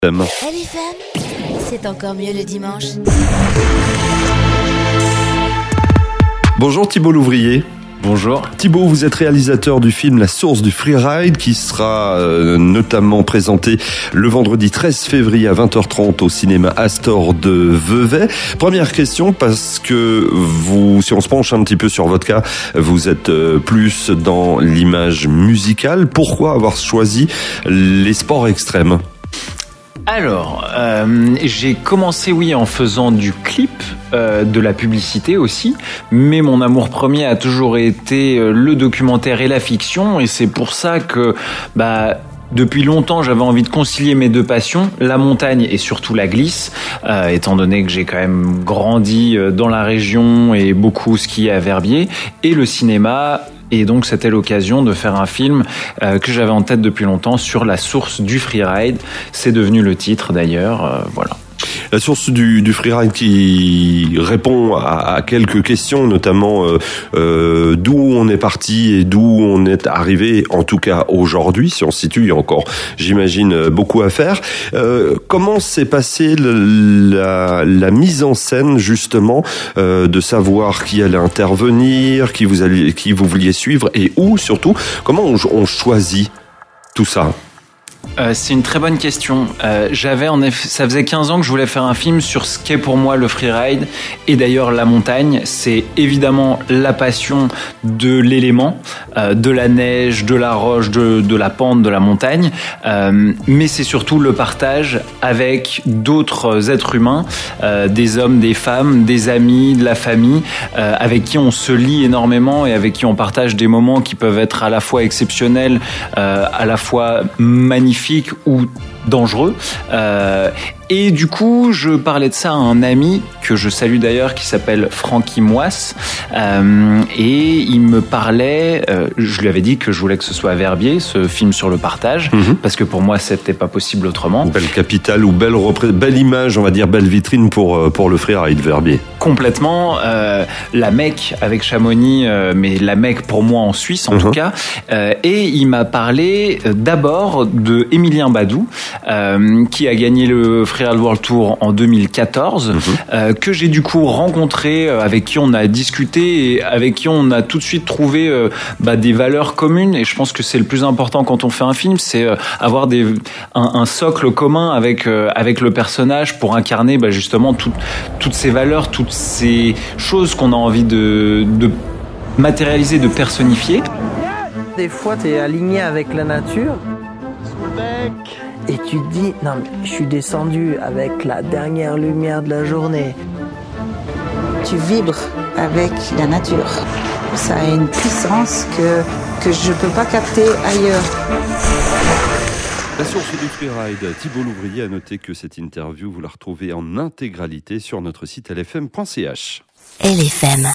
LFM, c'est encore mieux le dimanche. Bonjour Thibault Louvrier. Bonjour. Thibault, vous êtes réalisateur du film La Source du Freeride qui sera notamment présenté le vendredi 13 février à 20h30 au cinéma Astor de Vevey. Première question, parce que vous, si on se penche un petit peu sur votre cas, vous êtes plus dans l'image musicale. Pourquoi avoir choisi les sports extrêmes ? Alors, j'ai commencé, en faisant du clip, de la publicité aussi, mais mon amour premier a toujours été le documentaire et la fiction, et c'est pour ça que, depuis longtemps, j'avais envie de concilier mes deux passions, la montagne et surtout la glisse, étant donné que j'ai quand même grandi dans la région et beaucoup skié à Verbier, et le cinéma. Et donc, c'était l'occasion de faire un film que j'avais en tête depuis longtemps sur la source du freeride. C'est devenu le titre d'ailleurs, voilà. La source du freeride qui répond à quelques questions, notamment d'où on est parti et d'où on est arrivé, en tout cas aujourd'hui, si on se situe, il y a encore, j'imagine, beaucoup à faire. Comment s'est passée la mise en scène, justement, de savoir qui allait intervenir, qui vous vouliez suivre et où, surtout, comment on choisit tout ça ? C'est une très bonne question. Ça faisait 15 ans que je voulais faire un film sur ce qu'est pour moi le freeride et d'ailleurs la montagne. C'est évidemment la passion de l'élément, de la neige, de la roche, de la pente, de la montagne, mais c'est surtout le partage avec d'autres êtres humains, des hommes, des femmes, des amis, de la famille, avec qui on se lie énormément et avec qui on partage des moments qui peuvent être à la fois exceptionnels, à la fois magnifiques ou dangereux. Et du coup, je parlais de ça à un ami que je salue d'ailleurs, qui s'appelle Francky Moisse. Et il me parlait, je lui avais dit que je voulais que ce soit à Verbier, ce film sur le partage, parce que pour moi, c'était pas possible autrement. Belle capitale ou belle image, on va dire, belle vitrine pour le freeride Verbier. Complètement. La Mecque avec Chamonix, mais la Mecque pour moi en Suisse en tout cas. Et il m'a parlé d'abord de Emilien Badou, qui a gagné le Freeride World Tour en 2014, que j'ai du coup rencontré, avec qui on a discuté et avec qui on a tout de suite trouvé des valeurs communes. Et je pense que c'est le plus important quand on fait un film, c'est avoir un socle commun avec le personnage pour incarner justement toutes ces valeurs, toutes ces choses qu'on a envie de matérialiser, de personnifier. Des fois, tu es aligné avec la nature. Et tu te dis, non mais je suis descendu avec la dernière lumière de la journée. Tu vibres avec la nature. Ça a une puissance que je ne peux pas capter ailleurs. La source du freeride, Thibault Louvrier a noté que cette interview, vous la retrouvez en intégralité sur notre site lfm.ch. LFM.